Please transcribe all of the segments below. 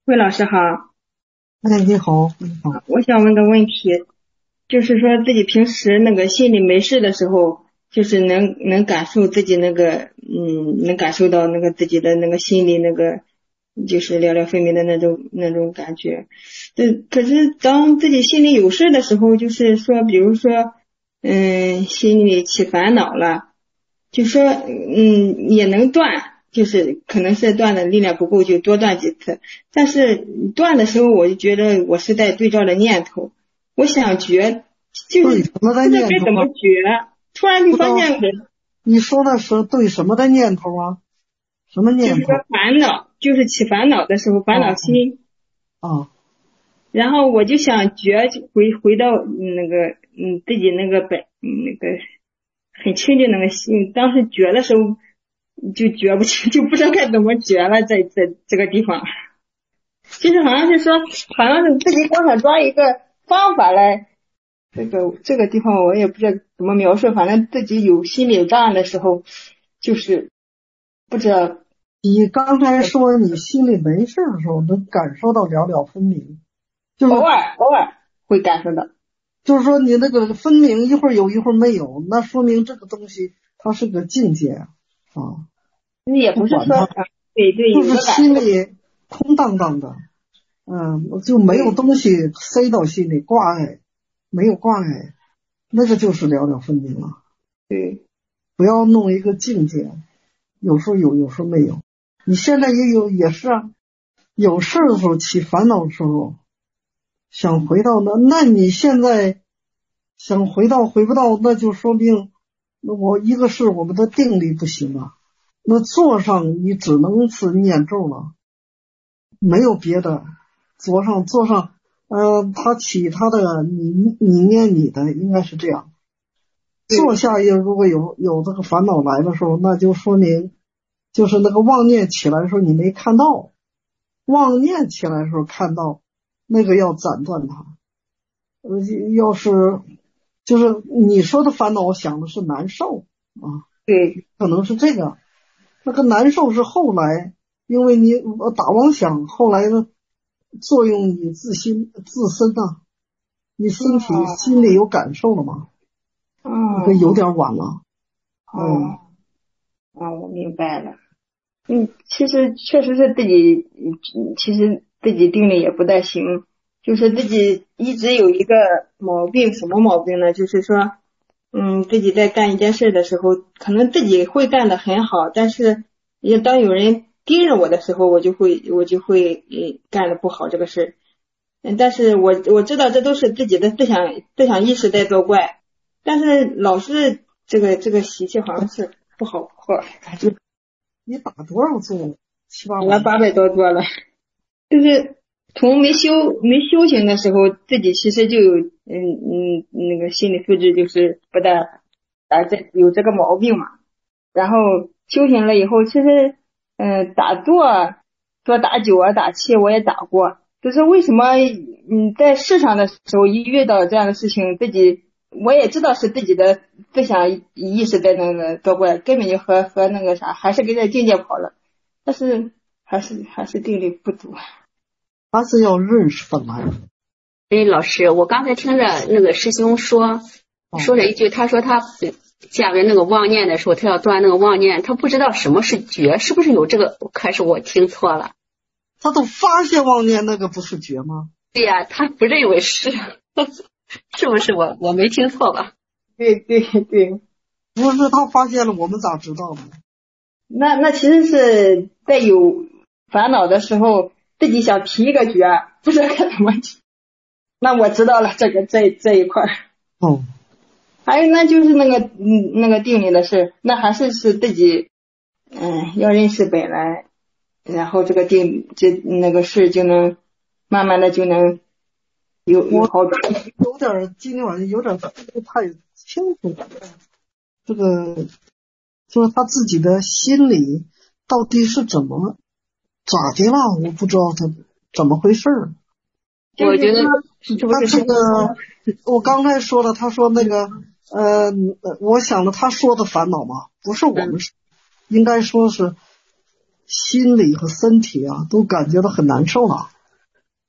魏老师好， 哎，你好，你好。 我想问个问题，就是说自己平时那个心里没事的时候，就是能感受自己那个，能感受到那个自己的那个心里那个，就是寥寥分明的那种感觉。可是当自己心里有事的时候，就是说，比如说，心里起烦恼了，就说，也能断，就是可能是断的力量不够，就多断几次。但是断的时候，我就觉得我是在对照着念头，我想绝，就是对什么的不知道该怎么念头啊？ 绝，突然就不知道发现你说的是对什么的念头啊？什么就是说念头？ 烦恼，就是起烦恼的时候，烦恼哦心， 哦然后我就想绝，就回到那个自己那个那个很清净那个心，当时绝的时候就绝不起，就不知道该怎么绝了，在这个地方。就是好像是说，好像是自己光想抓一个方法来，这个地方我也不知道怎么描述，反正自己有心理有障碍的时候，就是不知道。 你刚才说你心里没事的时候，能感受到了了分明，就是偶尔会感受到。 就是说你那个分明一会儿有一会儿没有，那说明这个东西它是个境界啊， 也不是说， 不管它， 对对， 就是有个感受。 心里空荡荡的，就没有东西塞到心里挂碍，没有挂碍，那个就是了了分明了。 对不要弄一个境界，有时候有，有时候没有。你现在也是啊，有事儿的时候起烦恼的时候，想回到那你现在想回不到，那就说明那一个是我们的定力不行啊，那座上你只能是念咒了，没有别的。座上，他起他的，你念你的，应该是这样。坐对下如果有这个烦恼来的时候，那就说明就是那个妄念起来的时候你没看到，妄念起来的时候看到，那个要斩断它。要是就是你说的烦恼，我想的是难受啊， 对可能是这个。那个难受是后来，因为你打妄想，后来呢作用你自身啊，你身体心里有感受了吗？那个有哦点晚了。嗯。 哦我明白了。其实确实是自己，其实自己定力也不太行，就是自己一直有一个毛病，什么毛病呢？就是说，自己在干一件事的时候，可能自己会干得很好，但是也当有人盯着我的时候，我就会干得不好这个事。但是我知道这都是自己的思想意识在作怪，但是老是这个习气好像是不好破。 你打多少座了？七八打了百。 800多座了，就是从没修行的时候，自己其实就有那个心理素质就是不大有这个毛病嘛。然后修行了以后，其实打坐打9啊打7我也打过，就是为什么在世上的时候一遇到这样的事情，我也知道是自己的思想意识在那个作怪，根本就和那个啥还是跟着境界跑了。但是还是定力不足。 他是要认识本来。 哎，老师，我刚才听着那个师兄说了一句，他说他下边那个妄念的时候，他要断那个妄念，他不知道什么是觉，是不是有这个？开始我听错了。 他都发现妄念，那个不是觉吗？ 对呀，他不认为是，是不是我没听错吧？ 对对对， 不是他发现了，我们咋知道呢？ 那其实是在有烦恼的时候，自己想提一个觉，不知道该怎么提。那我知道了，这一块。 哦， 还有那就是那个定力的事，那还是自己要认识本来，然后这个那个事就能慢慢的就能有好转。 今天晚上有点分不太清楚，这个就是他自己的心理到底是咋的了，我不知道他怎么回事儿。 我觉得他这个，我刚才说了，他说那个，我想了，他说的烦恼嘛，不是我们说，应该说是心理和身体啊，都感觉到很难受了。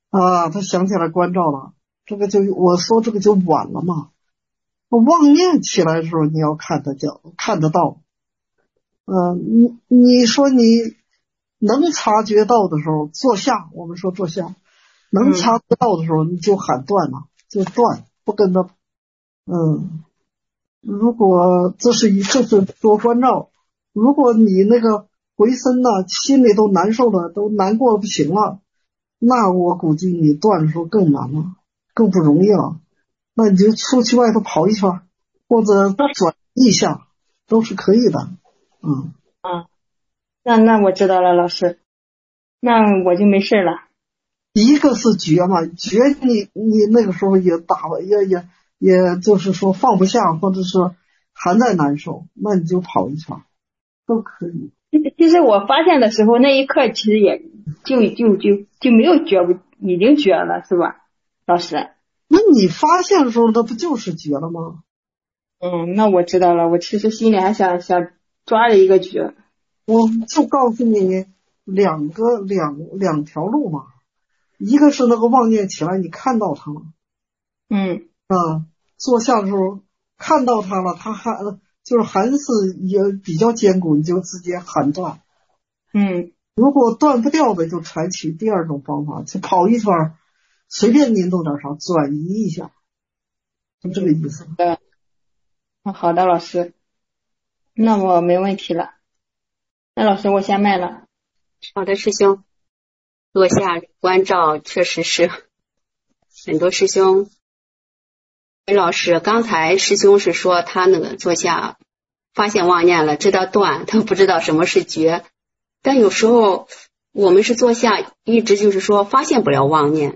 啊，他想起来关照了，这个就我说这个就晚了嘛。妄念起来的时候，你要看得到。你说你能察觉到的时候，坐下，我们说坐下，能察觉到的时候，你就喊断了，就断，不跟他。如果这是多关照，如果你那个回身呢，心里都难受了，都难过不行了，那我估计你断的时候更难了，更不容易了。那你就出去外头跑一圈，或者转一下，都是可以的。 那我知道了，老师，那我就没事了。 一个是觉嘛，觉你那个时候也就是说放不下，或者是还在难受，那你就跑一圈都可以。 其实我发现的时候，那一刻其实也就没有觉，已经觉了，是吧，老师？ 那你发现的时候，那不就是觉了吗？ 那我知道了。我其实心里还想抓着一个觉。 我就告诉你两条路嘛，一个是那个妄念起来，你看到它了。坐下的时候看到它了，它还是也比较坚固，你就直接喊断。如果断不掉的，就采取第二种方法，就跑一圈，随便您动点啥，转移一下，就这个意思。 好的，老师，那我没问题了。那老师，我先卖了。 好的，师兄，坐下关照，确实是很多师兄。老师，刚才师兄是说他那个坐下发现妄念了，知道断，他不知道什么是觉。但有时候我们是坐下，一直就是说发现不了妄念，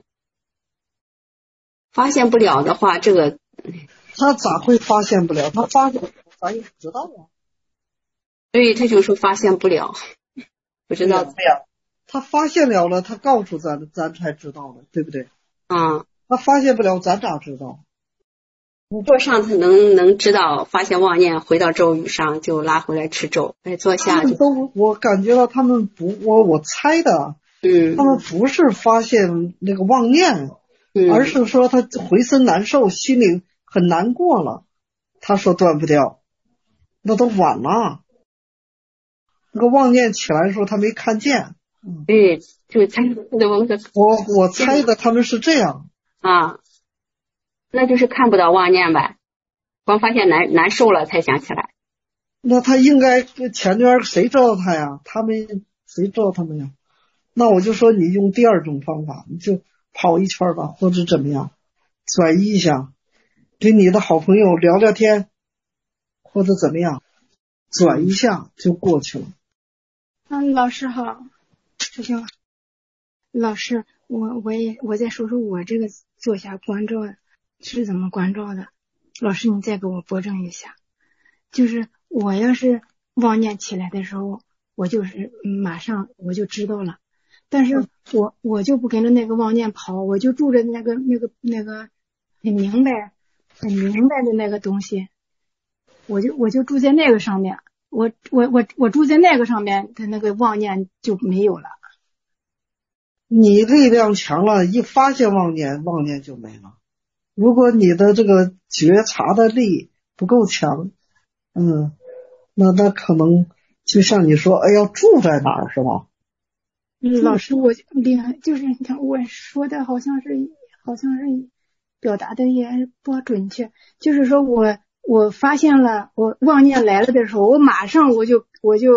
发现不了的话，这个他咋会发现不了？他发现咱也不知道啊。 对，他就说发现不了，不知道。 他发现了，他告诉咱才知道的，对不对？他发现不了，咱咋知道？ 坐上他能知道发现妄念，回到咒语上就拉回来持咒。坐下我感觉到他们不，我猜的，他们不是发现那个妄念，而是说他回身难受，心里很难过了。他说断不掉，那都晚了。那个妄念起来的时候，他没看见。 对，就猜我猜的他们是这样那就是看不到妄念呗，光发现难受了才想起来。 那他应该前边谁知道他呀？谁知道他们呀？那我就说你用第二种方法，你就跑一圈吧，或者怎么样，转移一下，跟你的好朋友聊聊天，或者怎么样，转一下就过去了。 老师好，师兄，老师，我再说说我这个坐下关照是怎么关照的。老师，你再给我拨正一下。就是我要是妄念起来的时候，我就是马上我就知道了，但是我就不跟着那个妄念跑，我就住着那个很明白的那个东西，我就住在那个上面。我住在那个上面的那个妄念就没有了。 你力量强了，一发现妄念就没了。如果你的这个觉察的力不够强，那可能就像你说，要住在哪儿是吧？ 老师，我就是你看我说的好像是表达的也不准确，就是说我发现了我妄念来了的时候，我马上我就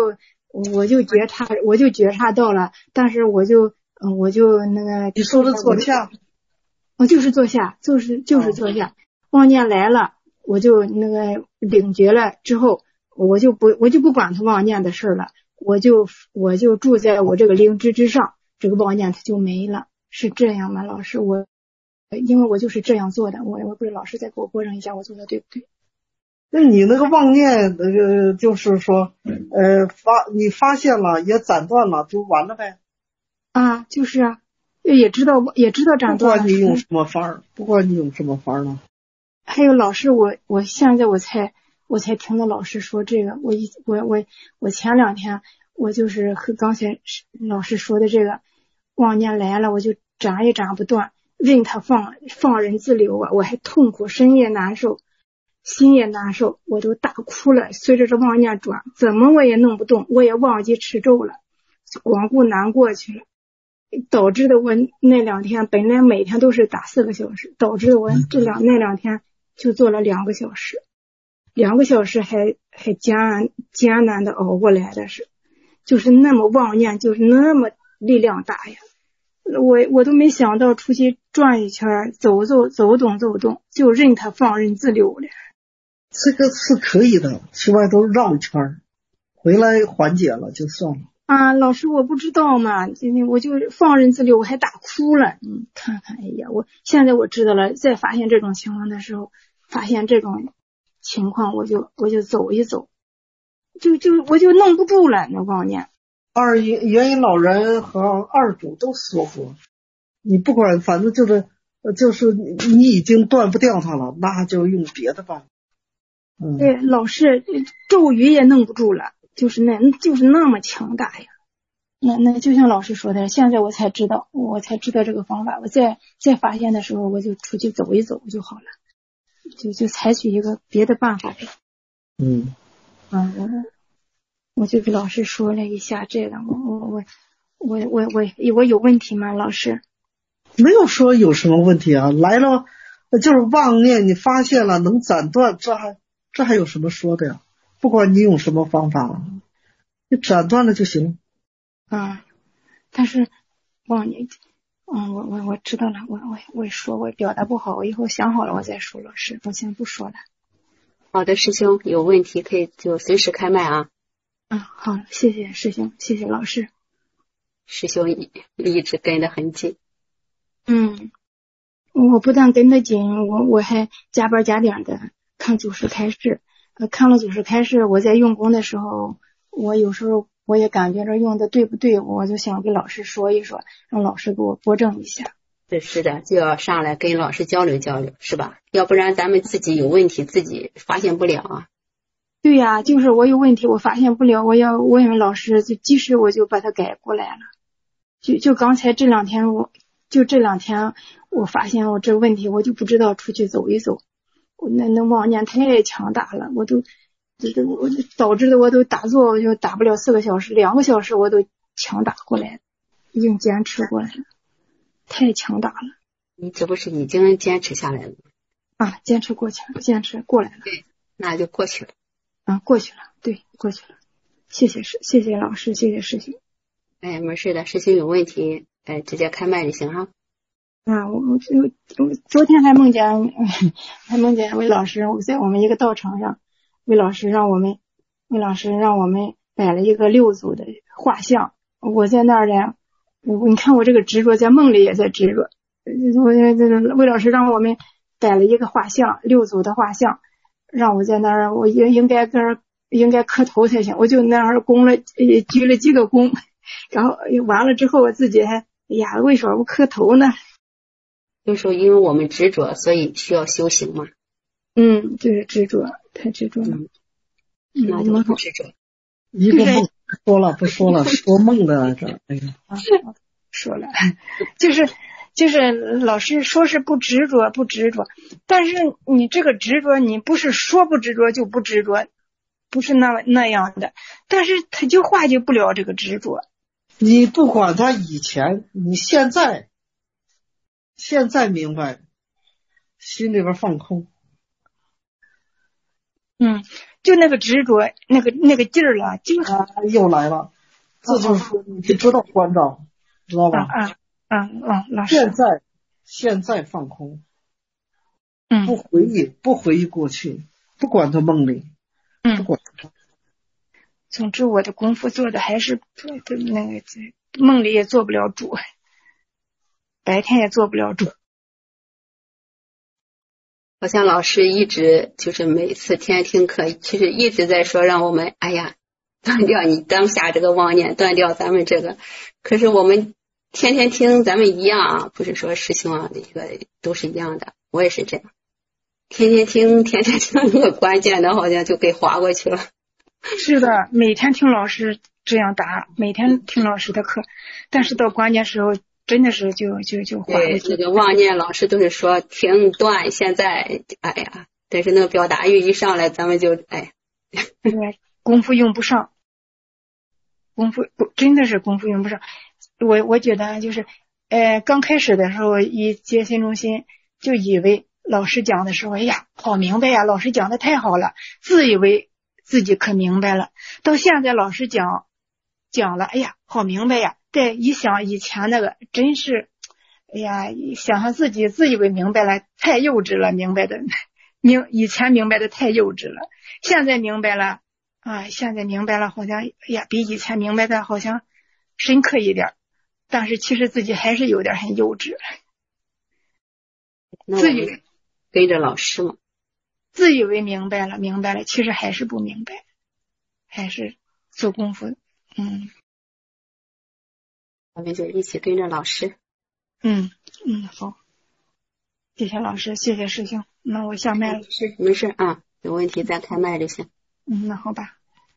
觉察到了，但是我就那个你说的坐下， 我就是坐下，就是坐下，妄念来了，我就那个领觉了之后，我就不管他妄念的事了，我就住在我这个灵知之上，这个妄念它就没了，是这样吗？老师，因为我就是这样做的，我不知道老师再给我拨正一下，我做的对不对？ 那你那个妄念就是说你发现了也斩断了就完了呗。 就是啊，也知道斩断了。 不管你用什么法儿呢？ 还有老师，我现在我才听到老师说这个，我前两天我就是和刚才老师说的这个妄念来了，我就斩也斩不断，任它放任自流啊，我还痛苦，身也难受，心也难受，我都大哭了。随着这妄念转，怎么我也弄不动，我也忘记持咒了，光顾难过去了，导致的我那2天本来每天都是打4个小时，导致我那2天就做了2个小时，2个小时还艰难的熬过来的是，就是那么妄念，就是那么力量大呀。我都没想到出去转一圈，走动，就任它放任自流了。 这个是可以的，去外头绕一圈，回来缓解了就算了。 啊，老师，我不知道嘛，我就放任自流，我还打哭了。看看，哎呀，现在我知道了，再发现这种情况的时候，发现这种情况，我就走一走，我就弄不住了那妄念。 元音老人和二主都说过，你不管，反正就是你已经断不掉它了，那就用别的办法。 对，老师，咒语也弄不住了，就是那么强大呀。那就像老师说的，现在我才知道这个方法。我再发现的时候，我就出去走一走就好了，就采取一个别的办法呗。我就给老师说了一下这个，我有问题吗？老师没有说有什么问题啊，来了就是妄念，你发现了能斩断，这还有什么说的呀？不管你用什么方法，你斩断了就行。 但是妄念，我知道了，我说我表达不好，我以后想好了我再说。老师，我先不说了。 好的，师兄，有问题可以就随时开麦啊。 好，谢谢师兄，谢谢老师。 师兄一直跟得很紧。 我不但跟得紧，我还加班加点的看祖师开示。看了祖师开示，我在用功的时候，我有时候我也感觉着用的对不对，我就想跟老师说一说，让老师给我拨正一下。 是的，就要上来跟老师交流交流，是吧？要不然咱们自己有问题自己发现不了啊。 对呀，就是我有问题我发现不了，我要问问老师，就及时我就把它改过来了。就刚才这2天我发现我这个问题，我就不知道出去走一走，那妄念太强大了，我导致的我都打坐我就打不了4个小时，2个小时我都强打过来，已经坚持过来了，太强大了。 你这不是已经坚持下来了吗？ 坚持过来了。 对，那就过去了。 过去了，对，过去了。谢谢老师，谢谢师兄。 没事的，师兄有问题，直接开麦就行哈。 我昨天还梦见魏老师，我在我们一个道场上，魏老师让我们摆了一个6组的画像，我在那儿呢，你看我这个执着，在梦里也在执着。魏老师让我们摆了一个画像，6组的画像，让我在那儿，我应该磕头才行，我就那儿鞠了几个躬，然后完了之后我自己还为什么不磕头呢？ 就是说因为我们执着，所以需要修行嘛。 就是执着，太执着了。 那就不执着。 一个梦不说了，说梦的这， 说了，就是老师说是不执着，但是你这个执着，你不是说不执着就不执着，不是那样的，但是他就化解不了这个执着。 你不管他以前，你现在明白，心里边放空。 就那个执着，那个劲儿了， 又来了，这就是你知道关照，知道吧？ 老师。 现在放空，不回忆过去，不管他梦里，不管他。 总之我的功夫做的还是那个梦里也做不了主，白天也做不了主。 好像老师一直就是每次天听课，其实一直在说让我们断掉你当下这个妄念，断掉咱们这个。可是我们天天听，咱们一样啊，不是说师兄一个都是一样的，我也是这样，天天听那个关键的好像就给划过去了。 是的，每天听老师这样答，每天听老师的课，但是到关键时候真的是就化过对， 去。 那个妄念老师都是说停断，现在哎呀，但是那个表达欲一上来，咱们就哎。 对，功夫用不上，真的是功夫用不上。我觉得就是，刚开始的时候一接新中心，就以为老师讲的时候，哎呀，好明白呀，老师讲的太好了，自以为自己可明白了。到现在老师讲了，哎呀，好明白呀。再一想以前那个，真是，哎呀，想想自己自以为明白了，太幼稚了，明白的以前明白的太幼稚了，现在明白了啊，现在明白了，好像哎呀，比以前明白的好像深刻一点，但是其实自己还是有点很幼稚，自以为跟着老师嘛， 自以为明白了，其实还是不明白，还是做功夫。 我们就一起跟着老师。 好，谢谢老师，谢谢师兄，那我下麦了。 没事啊，有问题再开麦就行。 那好吧。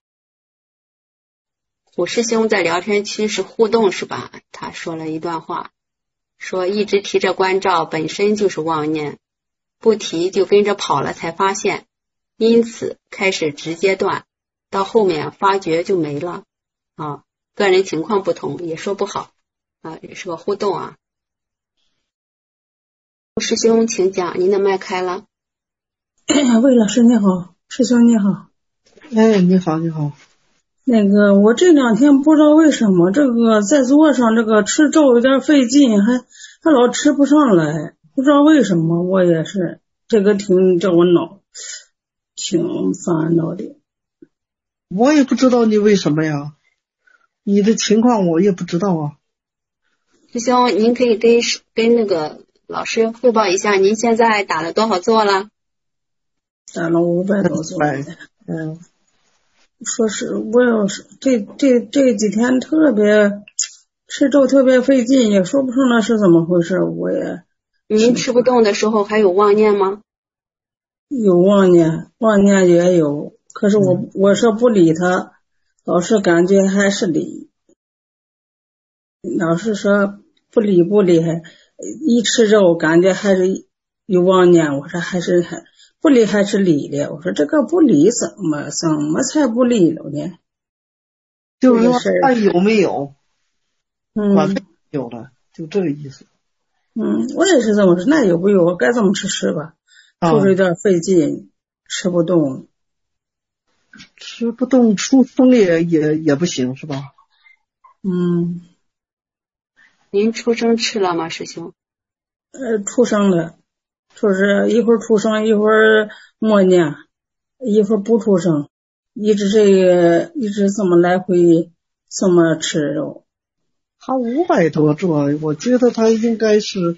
虎师兄在聊天区是互动是吧？他说了一段话，说一直提着关照本身就是妄念，不提就跟着跑了才发现，因此开始直接断，到后面发觉就没了啊。个人情况不同，也说不好啊，也是个互动啊。师兄请讲，您的麦开了。 魏老师你好，师兄你好。 你好你好。 那个我这两天不知道为什么这个在桌上这个吃粥有点费劲，还老吃不上来，不知道为什么，我也是这个挺叫我挺烦恼的。 我也不知道你为什么呀，你的情况我也不知道啊。 师兄，您可以跟那个老师汇报一下，您现在打了多少座了？ 打了500多座。说是我要是这几天特别吃粥特别费劲，也说不上那是怎么回事。我也您吃不动的时候还有妄念吗？ 有妄念也有，可是我说不理他，老是感觉还是理，老是说不理，一吃肉感觉还是有妄念，我说还不理还是理的，我说这个不理怎么才不理了呢？ 就是说爱有没有，有了，就这个意思。 我也是这么说，那有不有该怎么吃吧，就是有点费劲，吃不动， 出风也不行是吧？ 您出生吃了吗，师兄？ 出生了，就是一会儿出生，一会儿默念，一会儿不出生，一直这么来回这么吃肉。 他500多座，我觉得他应该是，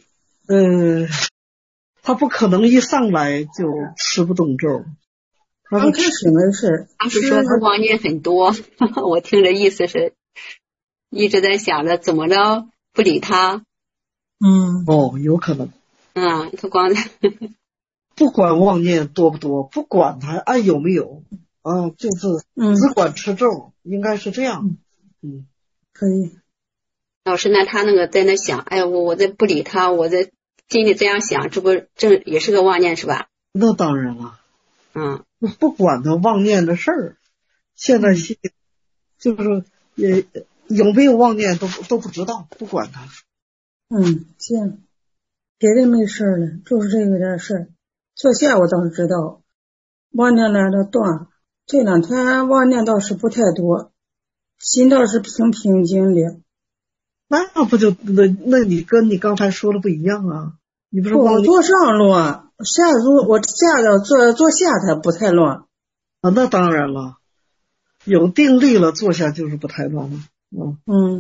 他不可能一上来就吃不动粥。 刚开始没事， 他是说他妄念很多，我听着意思是一直在想着怎么着不理他。 有可能。 他光不管妄念多不多，不管他爱有没有，就是只管吃粥，应该是这样。 可以。 老师，那他那个在那想，哎，我在不理他，我在心里这样想，这不也是个妄念是吧？ 那当然了。不管他妄念的事儿，现在心里就是也有没有妄念都不知道，不管他。 这样，别的没事了，就是这个点事儿。坐下我倒是知道，妄念来了断，这两天妄念倒是不太多，心倒是平静的。 那不就那你跟你刚才说的不一样啊？你不是我坐上乱，我下的坐下它不太乱。 那当然了，有定力了，坐下就是不太乱了。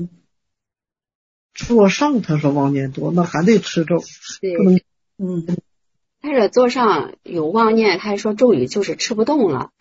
坐上他说妄念多，那还得吃粥。 对，他这坐上有妄念，他还说咒语就是吃不动了。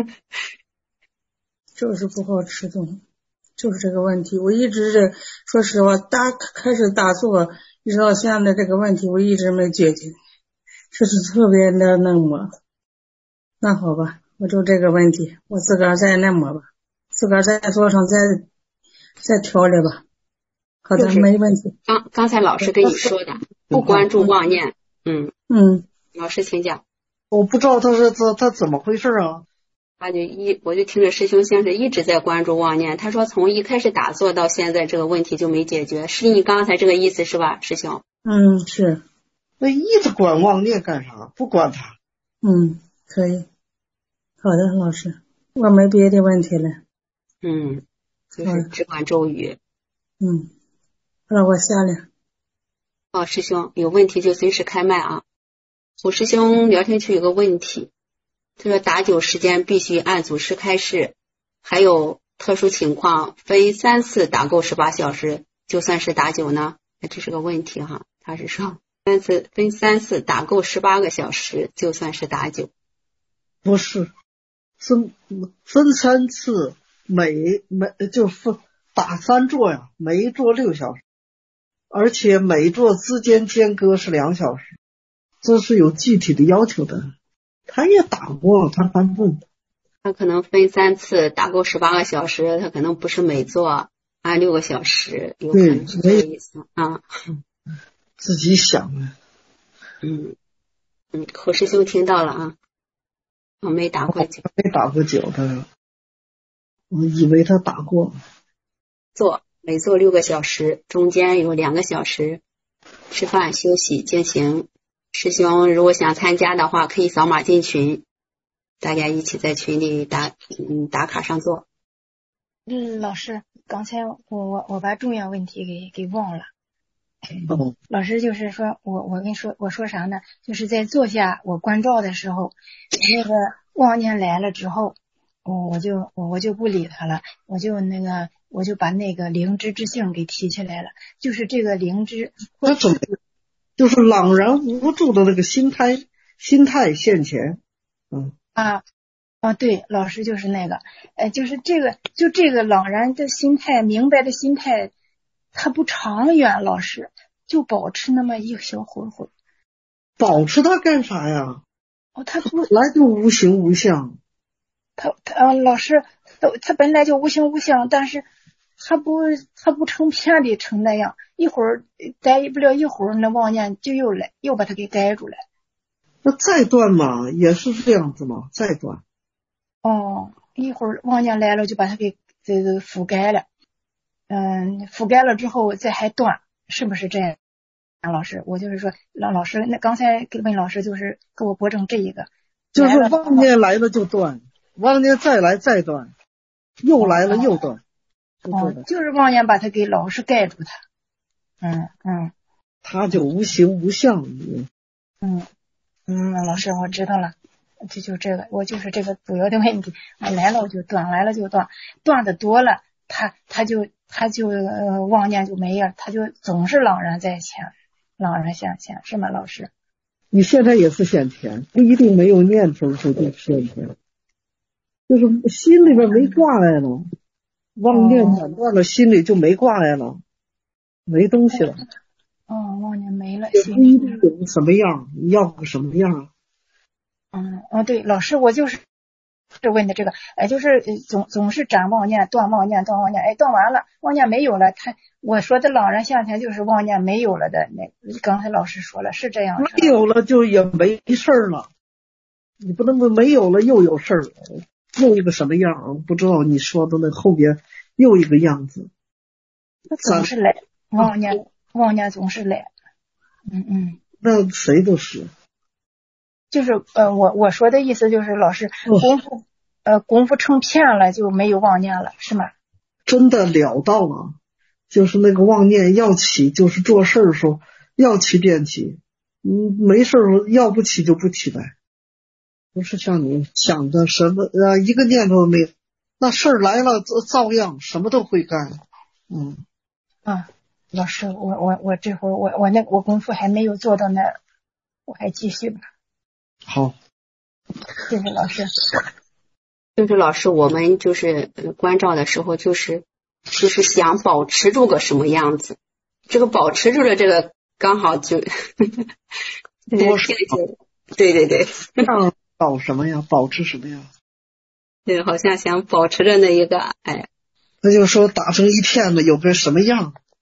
就是不好吃动，就是这个问题。我一直说实话，开始打坐，一直到现在这个问题我一直没解决，就是特别的那么。那好吧，我就这个问题，我自个儿再那么吧，自个儿在桌上再调理吧。 好的， 就是没问题。 刚才老师跟你说的，不关注妄念。老师请讲。 我不知道他怎么回事啊？ 我就听着师兄先生一直在关注妄念，他说从一开始打坐到现在这个问题就没解决，是你刚才这个意思是吧，师兄？ 是。 那一直管妄念干啥？不管他。 可以。好的，老师，我没别的问题了。 就是只管咒语。 好了，我下来。 师兄有问题就随时开麦啊。我师兄聊天区有个问题，他说打酒时间必须按祖师开示，还有特殊情况分3次打够18小时就算是打酒呢？这是个问题哈。他是说分3次打够18个小时就算是打酒。 不是，分3次，就打3坐呀，每一坐6小时，而且每一坐之间间隔是2小时，这是有具体的要求的。他也打过，他反问。 他可能分3次打够18个小时，他可能不是每坐按6个小时，有可能是这个意思啊。 自己想的。 侯师兄听到了啊。我没打过酒。 没打过酒的，我以为他打过。 每坐6个小时，中间有2个小时吃饭休息进行。师兄如果想参加的话，可以扫码进群，大家一起在群里打卡上座。 老师，刚才我把重要问题给忘了。老师就是说我跟你说，我说啥呢？就是在坐下我关照的时候，那个妄念来了之后，我就不理他了，我就把那个灵知之性给提起来了，就是这个灵知， 那怎么就是朗然无助的那个心态现前。 对，老师就是那个，就是这个朗然的心态，明白的心态，它不长远，老师就保持那么一小会儿。 保持它干啥呀？ 他不来就无形无相。 老师，他本来就无形无相，但是他不成片的成那样，一会儿待不了一会儿，那妄念就又把他给盖住了。 那再断嘛，也是这样子嘛，再断。 一会儿妄念来了就把它给这个覆盖了，覆盖了之后再还断，是不是这样？老师，我就是说，老师，那刚才问老师就是给我驳正这一个， 就是妄念来了就断，妄念再来再断，又来了又断， 就是妄念把它给老是盖住它， 它就无形无相。 老师，我知道了，就这个，我就是这个主要的问题，来了我就断，来了就断，断的多了，他就妄念就没了，他就总是朗然在前，朗然向前，是吗，老师？ 你现在也是现前，不一定没有念头就现前，就是心里边没挂碍了，妄念斩断了，心里就没挂碍了，没东西了。 妄念没了， 也不一定有什么样，你要个什么样？ 对，老师，我就是问的这个，就是总是斩妄念，断妄念，断妄念，断完了，妄念没有了，我说的朗然向前就是妄念没有了的，刚才老师说了是这样， 没有了就也没事了，你不能没有了又有事儿，又一个什么样？不知道你说的那后边又一个样子， 总是来妄念总是来， 那谁都是。 就是我说的意思就是老师功夫成片了就没有妄念了，是吗？ 真的了到了，就是那个妄念要起，就是做事的时候要起便起，没事要不起就不起来，不是像你想的什么一个念头都没有，那事儿来了照样什么都会干。 老师，我这会儿我功夫还没有做到那儿，我还继续吧。 好， 谢谢老师。 就是老师，我们就是关照的时候，就是想保持住个什么样子，这个保持住了这个刚好就对， 让保什么呀？保持什么呀？ 对，好像想保持着那一个， 那就说打成一片了，有个什么样？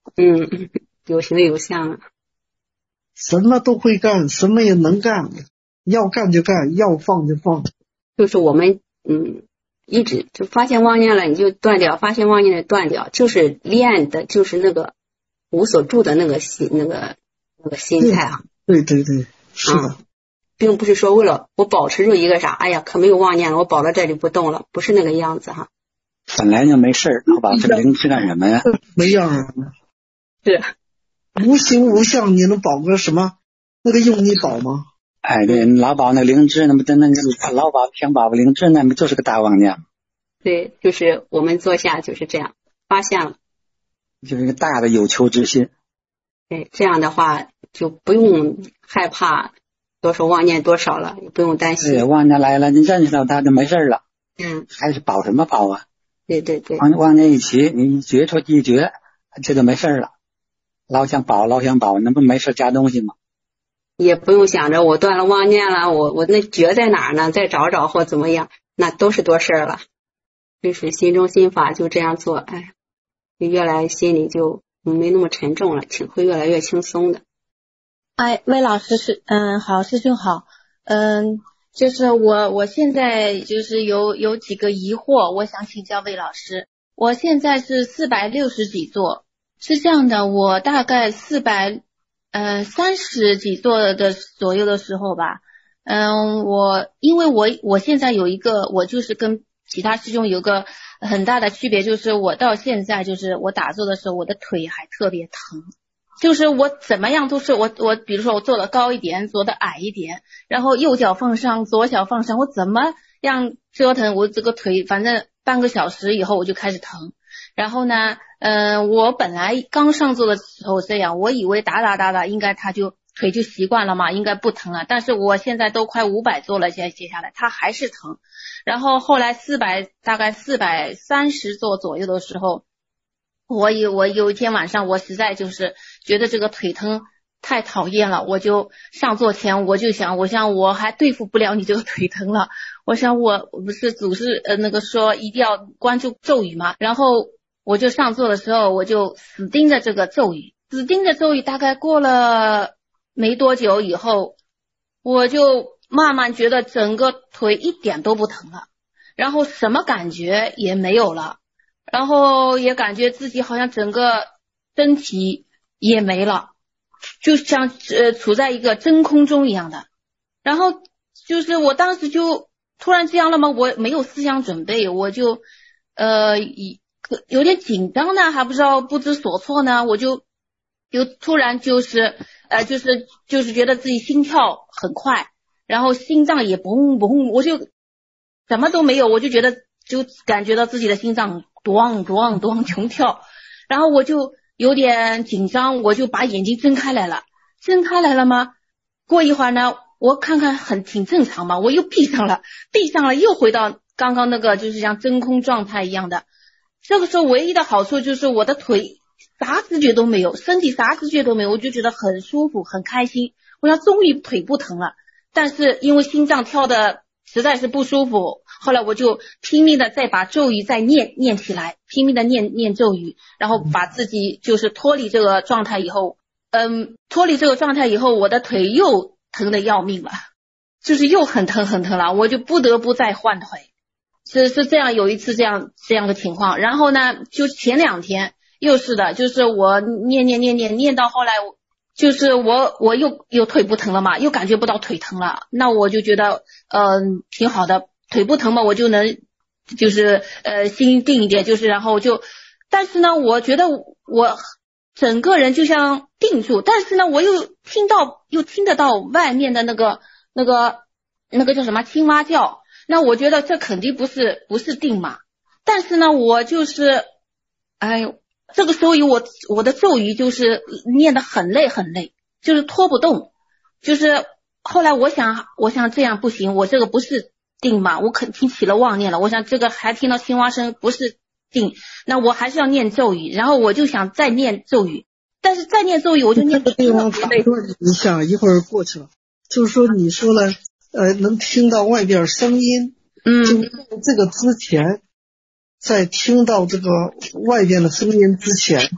有形有相了。 什么都会干，什么也能干，要干就干，要放就放。 就是我们一直就发现妄念了你就断掉，发现妄念了断掉，就是练的就是那个无所住的那个心心态啊。 对，是的。 并不是说为了我保持住一个啥，哎呀可没有妄念了，我保到这里不动了，不是那个样子哈。 本来就没事儿，好吧，这个灵知干什么呀？ 没样啊。 是无形无相，你能保个什么？那个用你保吗？ 哎，对，老保那灵知，那么老保想保个灵知，那么就是个大妄念。 对，就是我们坐下就是这样发现了， 就是一个大的有求之心。 对，这样的话就不用害怕多少妄念多少了，也不用担心。 对，妄念来了，你认识到它就没事了。还是保什么保啊？ 对。 妄念一起，你觉出一觉，这就没事了。老想保，那不没事加东西吗？ 也不用想着我断了妄念了，我那觉在哪儿呢？再找找或怎么样，那都是多事儿了。就是心中心法就这样做，就越来心里就没那么沉重了，会越来越轻松的。 魏老师好，师兄好，就是我现在就是有几个疑惑，我想请教魏老师。我现在是460几座，是这样的，我大概430几座的左右的时候吧，因为我现在有一个，我就是跟其他师兄有个很大的区别，就是我到现在就是我打坐的时候，我的腿还特别疼。就是我怎么样都是我比如说我坐的高一点，坐的矮一点，然后右脚放上，左脚放上，我怎么样折腾，我这个腿反正半个小时以后我就开始疼。然后呢，我本来刚上座的时候这样，我以为打应该他就腿就习惯了嘛，应该不疼了。但是我现在都快500座了，接下来他还是疼。然后后来大概430座左右的时候，我有一天晚上，我实在就是觉得这个腿疼太讨厌了，我就上座前我就想，我还对付不了你这个腿疼了，我想我不是祖师那个说一定要关注咒语嘛，然后我就上座的时候我就死盯着这个咒语，大概过了没多久以后，我就慢慢觉得整个腿一点都不疼了，然后什么感觉也没有了。然后也感觉自己好像整个身体也没了，就像处在一个真空中一样的。然后就是我当时就突然这样了嘛，我没有思想准备，我就有点紧张呢，还不知所措呢，我就突然就是觉得自己心跳很快，然后心脏也嘣嘣，我就什么都没有，我就感觉到自己的心脏咚咚咚穷跳，然后我就有点紧张，我就把眼睛睁开来了吗？过一会儿呢，我看看挺正常嘛，我又闭上了，又回到刚刚那个就是像真空状态一样的。这个时候唯一的好处就是我的腿啥知觉都没有，身体啥知觉都没有，我就觉得很舒服很开心，我想终于腿不疼了。但是因为心脏跳的实在是不舒服，后来我就拼命的再把咒语再念起来，拼命的念咒语，然后把自己就是脱离这个状态以后，我的腿又疼的要命了，就是又很疼了，我就不得不再换腿。是这样，有一次这样的情况。然后呢，就前2天又是的，就是我念到后来，就是我又腿不疼了嘛，又感觉不到腿疼了，那我就觉得挺好的，腿不疼嘛，我就能就是心定一点，就是然后但是呢，我觉得我整个人就像定住，但是呢，我又听得到外面的那个叫什么青蛙叫，那我觉得这肯定不是定嘛，但是呢，我就是这个时候我的咒语就是念得很累，就是拖不动，就是后来我想这样不行，我这个不是定嘛，我肯定起了妄念了，我想这个还听到青蛙声不是定，那我还是要念咒语，然后我就想再念咒语，但是再念咒语我就念这个地方打断一下，一会儿过去了，就是说你说了能听到外边声音，就在这个之前，在听到这个外边的声音之前，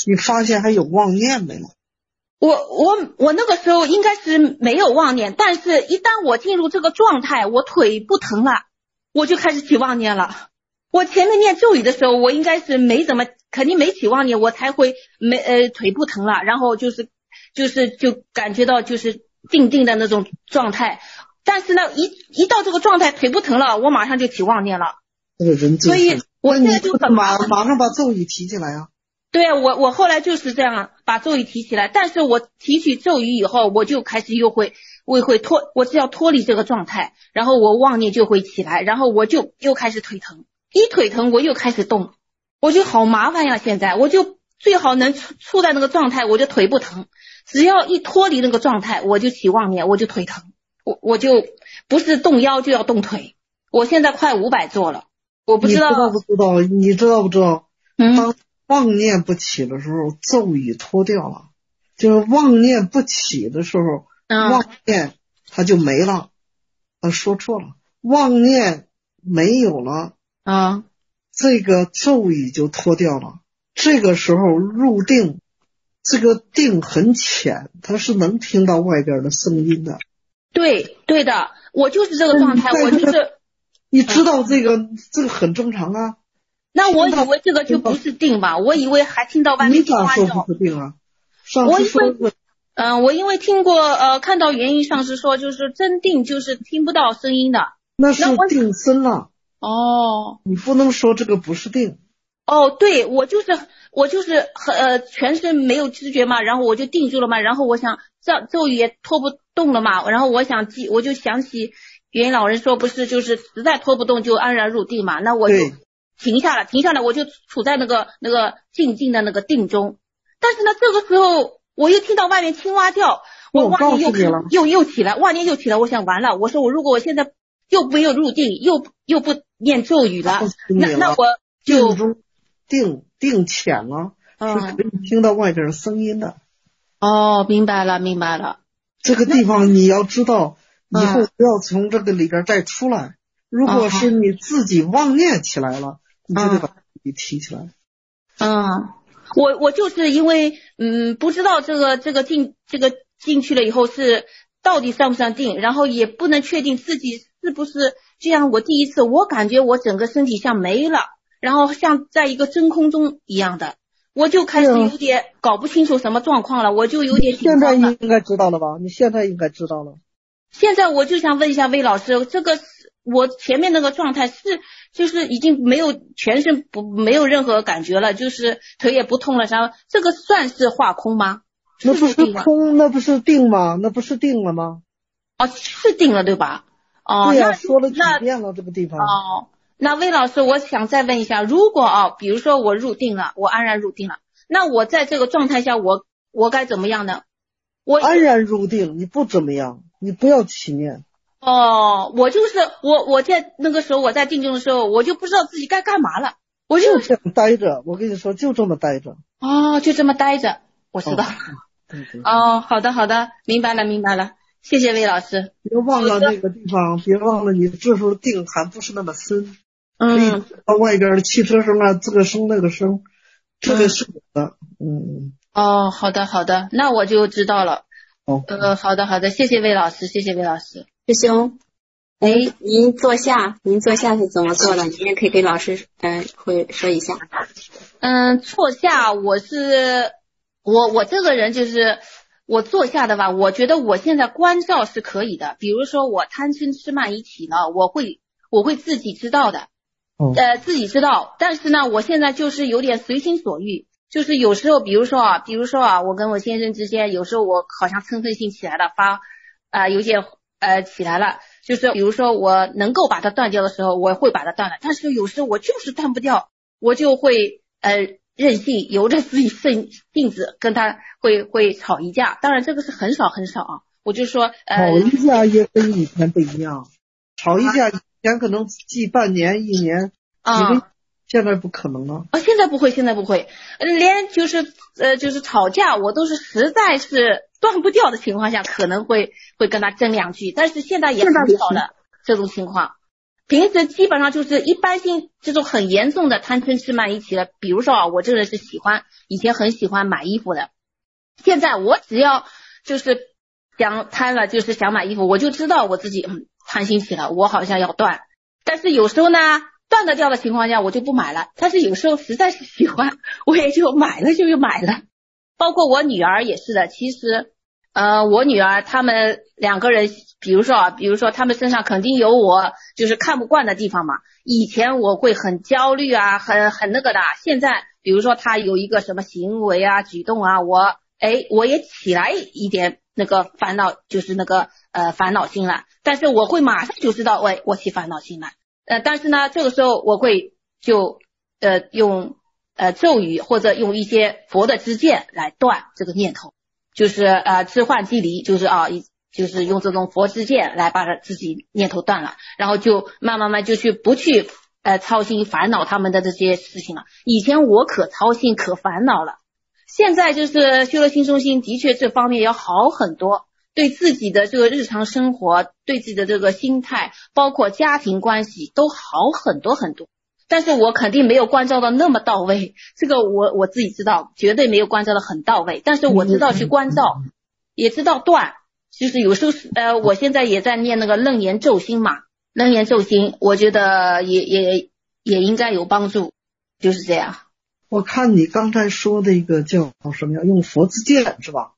你发现还有妄念没有？ 我那个时候应该是没有妄念，但是一旦我进入这个状态，我腿不疼了，我就开始起妄念了。我前面念咒语的时候，我应该是肯定没起妄念，我才会腿不疼了，然后就感觉到就是定的那种状态。但是呢，一到这个状态，腿不疼了，我马上就起妄念了。 这个人所以我现在就很马上把咒语提起来啊。 对啊，我后来就是这样把咒语提起来，但是我提起咒语以后，我就开始我只要脱离这个状态，然后我妄念就会起来，然后我就又开始腿疼，一腿疼我又开始动，我就好麻烦呀。现在我就最好能处在那个状态，我就腿不疼，只要一脱离那个状态，我就起妄念，我就腿疼，我就不是动腰就要动腿。我现在快500做了，我不知道你知道不知道？当妄念不起的时候，咒语脱掉了，就是妄念不起的时候，妄念它就没了。说错了，妄念没有了，这个咒语就脱掉了。这个时候入定，这个定很浅，它是能听到外边的声音的。 对的，我就是这个状态，我就是你知道这个很正常啊。 那我以为这个就不是定吧，我以为还听到外面你咋说不是定啊？上次说过。 我因为听过看到原因上是说就是真定就是听不到声音的。 那是定身了。你不能说这个不是定。 对，我就是全身没有知觉嘛，然后我就定住了嘛，然后我想咒语也拖不动了嘛，然后我就想起元老人说不是就是实在拖不动就安然入定嘛，那我就停下来，我就处在那个静的那个定中。但是呢，这个时候我又听到外面青蛙叫，我妄念又起来，妄念又起来，我想完了，我说如果我现在又没有入定，又不念咒语了，那我就定浅了，是可以听到外边声音的。 明白了。 这个地方你要知道，以后不要从这个里边再出来。如果是你自己妄念起来了，你就得把自己提起来。 我就是因为不知道这个进去了以后是到底算不算定，然后也不能确定自己是不是这样。我第一次我感觉我整个身体像没了，然后像在一个真空中一样的，我就开始有点搞不清楚什么状况了，我就有点紧张了。 现在应该知道了吧？你现在应该知道了。 现在我就想问一下魏老师，这个我前面那个状态就是已经没有全身没有任何感觉了，就是腿也不痛了，然后这个算是化空吗？ 那不是空，那不是定吗？那不是定了吗？ 是定了对吧？ 对呀，说了几遍了这个地方。 那魏老师，我想再问一下，如果比如说我入定了，我安然入定了，那我在这个状态下我该怎么样呢？我安然入定，你不怎么样，你不要起念。 我就是我在那个时候我在定中的时候，我就不知道自己该干嘛了，我就这样待着。我跟你说，就这么待着。 就这么待着，我知道。好的，明白了，谢谢魏老师。 别忘了那个地方，别忘了你这时候定还不是那么深，可以到外边的汽车声啊，这个声那个声，这个是有的。 好的，那我就知道了。好的，谢谢魏老师。 师兄，您坐下是怎么做的？您也可以给老师会说一下。 坐下我这个人就是我坐下的吧，我觉得我现在关照是可以的。比如说我贪嗔痴慢疑起了，我会自己知道的，自己知道。但是呢，我现在就是有点随心所欲，就是有时候比如说我跟我先生之间，有时候我好像嗔恨心起来了，有点起来了，就是比如说我能够把它断掉的时候，我会把它断了。但是有时候我就是断不掉，我就会任性，由着自己性子跟他会吵一架。当然这个是很少我就说吵一架也跟以前不一样，吵一架以前可能记半年1年几个月，现在不可能了。 现在不会，连就是吵架我都是实在是断不掉的情况下可能会跟他争2句，但是现在也很少了这种情况。 平时基本上就是一般性这种很严重的贪嗔痴慢疑起来，比如说啊，我这个人是以前很喜欢买衣服的，现在我只要就是想贪了，就是想买衣服，我就知道我自己贪心起了，我好像要断。但是有时候呢，断得掉的情况下我就不买了，但是有时候实在是喜欢，我也就买了。包括我女儿也是的，其实我女儿他们两个人，比如说他们身上肯定有我就是看不惯的地方嘛。以前我会很焦虑啊，很那个的，现在比如说他有一个什么行为啊举动啊，我也起来一点那个烦恼，就是那个烦恼心了，但是我会马上就知道我起烦恼心了。但是呢这个时候我会就用咒语或者用一些佛的知见来断这个念头，就是知幻即离，就是用这种佛知见来把自己念头断了，然后就慢慢就不去操心烦恼他们的这些事情了。以前我可操心可烦恼了，现在就是修了心中心，的确这方面要好很多，对自己的这个日常生活，对自己的这个心态，包括家庭关系都好很多很多。但是我肯定没有关照到那么到位，这个我自己知道，绝对没有关照的很到位，但是我知道去关照，也知道断。就是有时候我现在也在念那个楞严咒心嘛，楞严咒心我觉得也应该有帮助，就是这样。 我看你刚才说的一个叫什么呀？用佛知见是吧？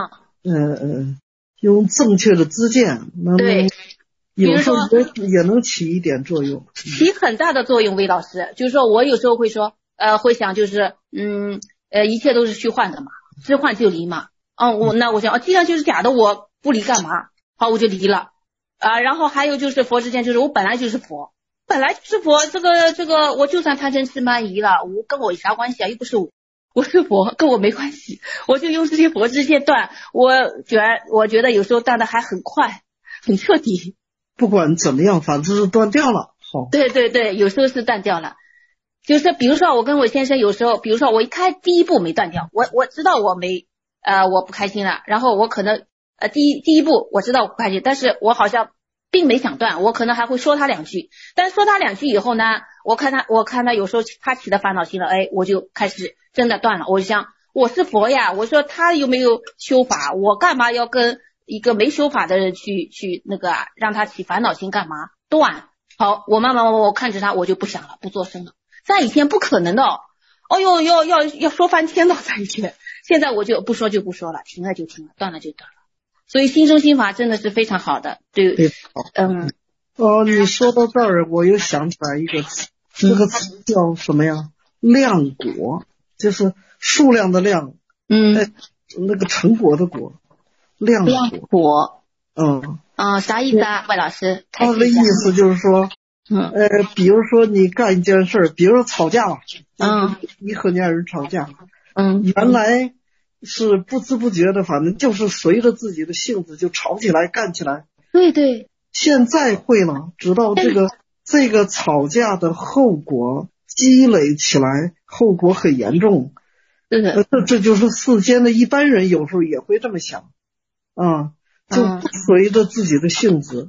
用正确的知见， 对， 有时候也能起一点作用， 起很大的作用。魏老师，就是说我有时候会说，会想就是一切都是虚幻的嘛，知幻就离嘛。我想既然就是假的，我不离干嘛？好，我就离了。然后还有就是佛之见，就是我本来就是佛，这个我就算贪嗔痴慢疑了，跟我有啥关系啊？又不是我是佛，跟我没关系，我就用这些佛之见断。我觉得有时候断的还很快，很彻底。 不管怎么样，反正是断掉了。好， 对，有时候是断掉了。就是比如说我跟我先生有时候，比如说我第一步没断掉，我知道我不开心了，然后我可能第一步我知道我不开心，但是我好像并没想断，我可能还会说他两句，但是说他两句以后呢，我看他有时候他起了烦恼心了，我就开始真的断了。我就想我是佛呀，我说他有没有修法，我干嘛要跟一个没修法的人去那个让他起烦恼心干嘛？断。好，我慢慢我看着他，我就不想了，不做声了。在以前不可能的，要说翻天了，在以前。现在我就不说了，停了就停了，断了就断了。所以心中心法真的是非常好的。对， 你说到这儿，我又想起来一个词，这个词叫什么呀？量果，就是数量的量，那个成果的果，量果。啥意思啊？魏老师， 他的意思就是说，比如说你干一件事，比如说吵架吧，你和你爱人吵架，原来是不知不觉的，反正就是随着自己的性子就吵起来干起来。对，现在会了，知道这个吵架的后果积累起来，后果很严重。这就是世间的一般人有时候也会这么想就不随着自己的性子。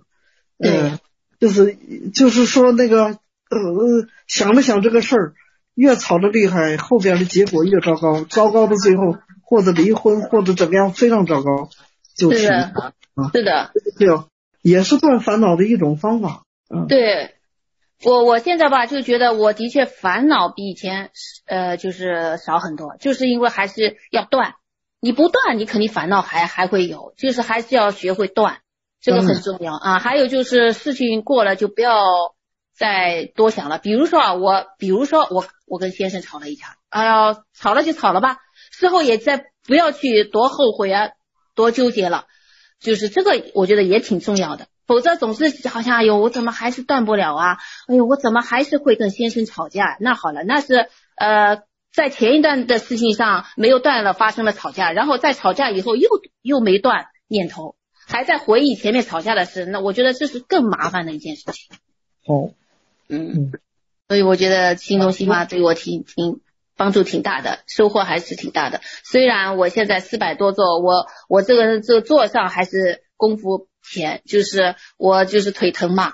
就是说那个想了想这个事儿，越吵得厉害，后边的结果越糟糕，糟糕的最后或者离婚或者怎么样非常糟糕，就是是的， 也是断烦恼的一种方法。 对，我现在吧就觉得我的确烦恼比以前就是少很多，就是因为还是要断，你不断你肯定烦恼还会有，就是还是要学会断，这个很重要还有就是事情过了就不要再多想了。比如说我跟先生吵了一架，吵了就吵了吧，事后也再不要去多后悔多纠结了，就是这个我觉得也挺重要的。否则总是好像我怎么还是断不了啊？我怎么还是会跟先生吵架？那好了，那是在前一段的事情上没有断了，发生了吵架，然后在吵架以后又没断念头，还在回忆前面吵架的事，那我觉得这是更麻烦的一件事情。所以我觉得心中心法对我挺帮助挺大的，收获还是挺大的。虽然我现在400多做，我这个坐上还是功夫浅，就是我就是腿疼嘛，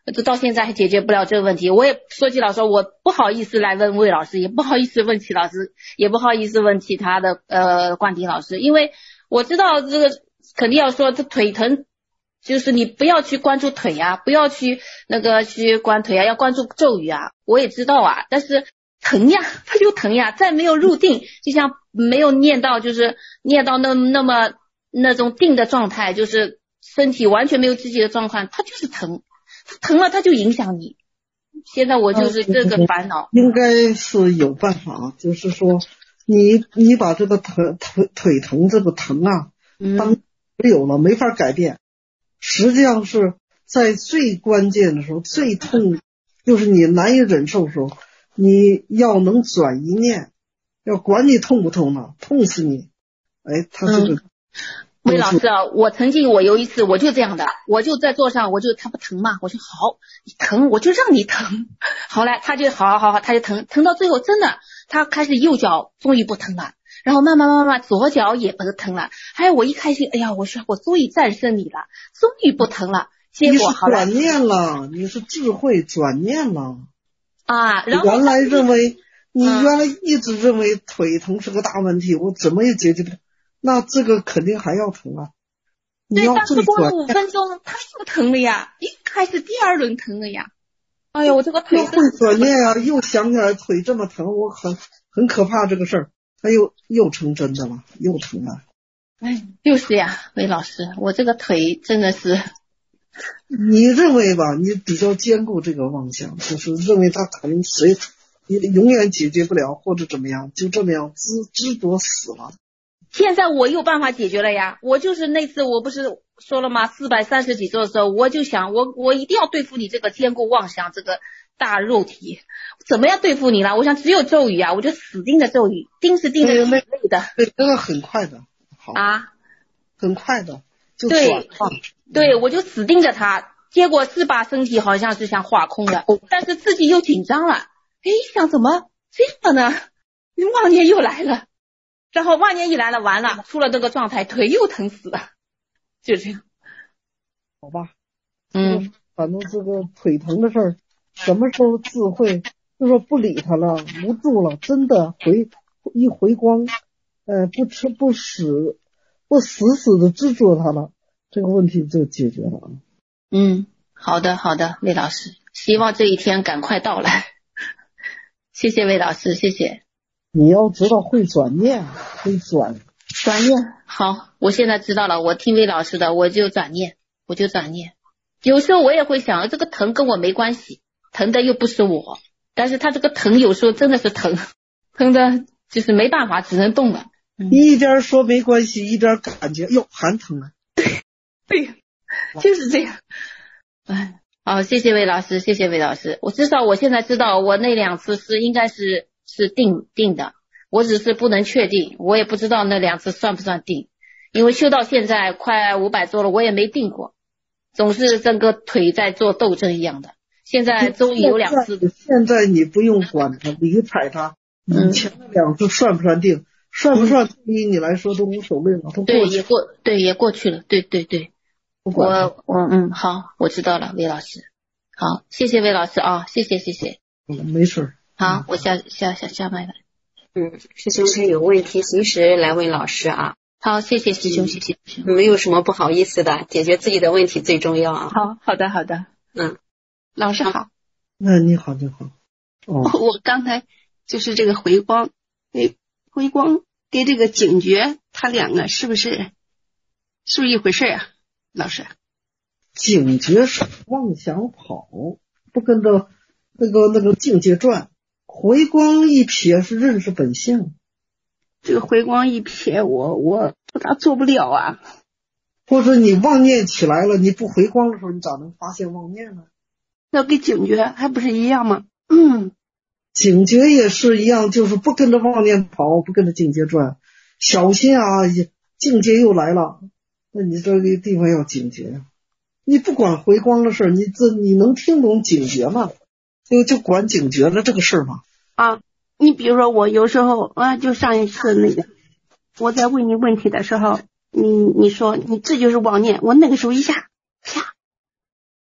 就到现在还解决不了这个问题。我也说起老师，我不好意思来问魏老师，也不好意思问齐老师，也不好意思问其他的冠廷老师，因为我知道这个肯定要说这腿疼，就是你不要去关注腿啊，不要去去关腿啊，要关注咒语啊，我也知道啊，但是疼呀，它就疼呀，再没有入定，就像没有念到，就是念到那种定的状态，就是身体完全没有自己的状况，它就是疼，它疼了它就影响你。现在我就是这个烦恼。 应该是有办法，就是说你把这个腿疼这个疼啊，当没有了，没法改变。实际上是在最关键的时候，最痛，就是你难以忍受的时候，你要能转一念，要管你痛不痛呢，痛死你。哎，他这个。 魏老师啊，我有一次我就这样的，我就在桌上，他不疼嘛，我说好，你疼我就让你疼。后来他就好，他就疼到最后真的，他开始右脚终于不疼了，然后慢慢左脚也不疼了。还有我一开心，哎呀，我说我终于战胜你了，终于不疼了。结果好了， 你是转念了，你是智慧转念了啊。然后原来你原来一直认为腿疼是个大问题，我怎么也解决不了。那这个肯定还要疼啊！ 对，但是过了5分钟，它又疼了呀，一开始第2轮疼了呀。哎呀，我这个腿会转念啊，又想起来腿这么疼，我很可怕这个事儿，它又成真的了，又疼了。 哎，就是呀，魏老师，我这个腿真的是。 你认为吧，你比较坚固这个妄想，就是认为它疼，你永远解决不了，或者怎么样，就这么样执着死了。 现在我有办法解决了呀，我就是那次我不是说了吗，430几周的时候，我就想我一定要对付你这个坚固妄想这个大肉体，怎么样对付你了？我想只有咒语啊，我就死盯着咒语，盯是盯着挺累的。 对，这个很快的，好啊， 很快的就转化。 对，我就死盯着它，结果是把身体好像是想化空了，但是自己又紧张了，哎，想怎么这样呢？妄念又来了。然后妄念一来了，完了，出了这个状态，腿又疼死了，就这样。 好吧，反正这个腿疼的事儿，什么时候智慧就说不理他了，无助了，真的回光，不死的执着他了，这个问题就解决了。 好的，魏老师，希望这一天赶快到来。谢谢魏老师，谢谢。 你要知道会转念，转念。好，我现在知道了，我听魏老师的，我就转念。有时候我也会想，这个疼跟我没关系，疼的又不是我，但是他这个疼有时候真的是疼的就是没办法，只能动了。 一边说没关系，一边感觉哟还疼了。 对，就是这样。哎，好，谢谢魏老师，谢谢魏老师。我现在知道，我那2次应该是定的，我只是不能确定，我也不知道那2次算不算定，因为修到现在快500周了，我也没定过，总是整个腿在做斗争一样的。现在终于有2次。 现在你不用管它，理睬它，以前的2次算不算定？算不算对于你来说都无所谓了，都过去了。也过去了。对。好，我知道了，魏老师。好，谢谢魏老师啊，谢谢。 没事。 好，我下麦了。 师兄可以有问题随时来问老师啊。 好，谢谢师兄，谢谢师兄。 没有什么不好意思的，解决自己的问题最重要啊。 好的。 老师好。 你好。 我刚才就是这个回光跟这个警觉，它2个是不是一回事啊？老师， 警觉是妄想跑，不跟着那个境界转，回光一瞥是认识本相。 这个回光一瞥，我不大做不了啊。 或者你妄念起来了，你不回光的时候，你咋能发现妄念呢？ 那跟警觉还不是一样吗？ 警觉也是一样，就是不跟着妄念跑，不跟着境界转，小心啊！境界又来了，那你这个地方要警觉。你不管回光的事儿，你能听懂警觉吗？就管警觉了这个事儿吗？ 你比如说我有时候就上一次那个我在问你问题的时候，你说你这就是妄念，我那个时候一下